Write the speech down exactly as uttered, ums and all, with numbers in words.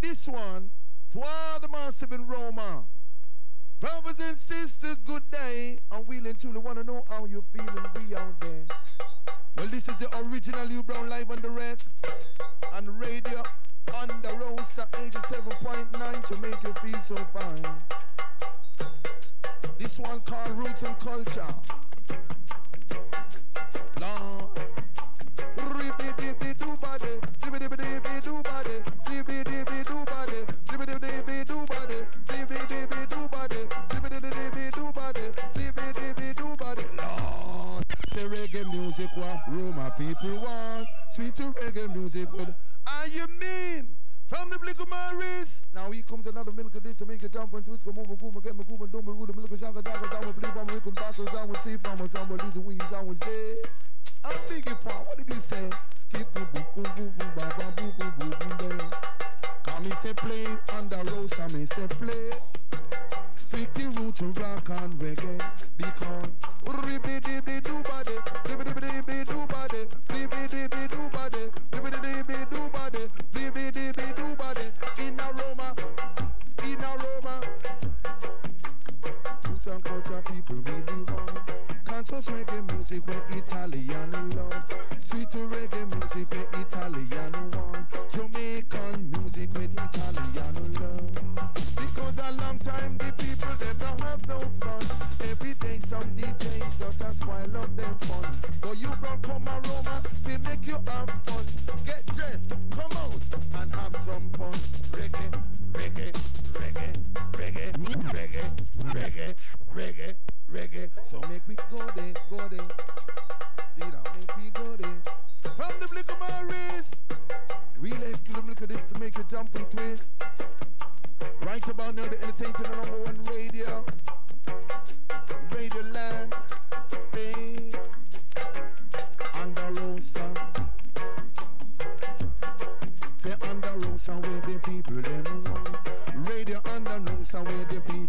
This one, to all the massive in Roma. Brothers and sisters, good day. And we and truly want to know how you feeling, we out there. Well, this is the original U Brown live on the red. And radio on the Rosa eighty-seven point nine to make you feel so fine. This one called Roots and Culture. Lord. Ribby-dibby-doo-body, ribby-dibby-dibby-doo-body, ribby-dibby-doo-body, ribby-dibby-doo-body, ribby-dibby-doo-body, ribby-dibby-doo-body, ribby-dibby-doo-body. Lord, say reggae music what Roma people want. Sweet to reggae music with, and you mean from the Blick of Maris. Now here comes another milk of this to make a jump and twist, come over, go, get my go, and don't root the milk of Shaka Daka, down with Bleep, I'm with Backers, down with Sea Farm, and somebody the weeds, down with Say. I'm big it part, what did you say? Skip me boom boom boom boom ba ba boom boom boom boom boom. Come me say play on the road, I me say play. Strictly roots and rock and reggae because ribby dibby do body, ribby dibby dibby do body, ribby dibby do body, ribby dibby do body, ribby dibby do body. In aroma, in aroma. Roots and culture people really want. Conscious reggae music where Italian love. Sweet reggae music where Italian want. Jamaican music with Italian love. Because a long time the people them don't have no fun. Every day some D Js just a spoil up them fun. But you gon' come a Roma, we make you have fun. Get dressed, come out and have some fun. Reggae, reggae, reggae, reggae, reggae, reggae, reggae, reggae. So make we go there, go there. See that, make we go there. From the Blick of Maris, relay skill, look at this to make you jump and twist. Right about now, the entertainment the number one radio, Radio Land, hey, Under Rosa. Say Under Rosa where the people them want. Radio Under Rosa where the people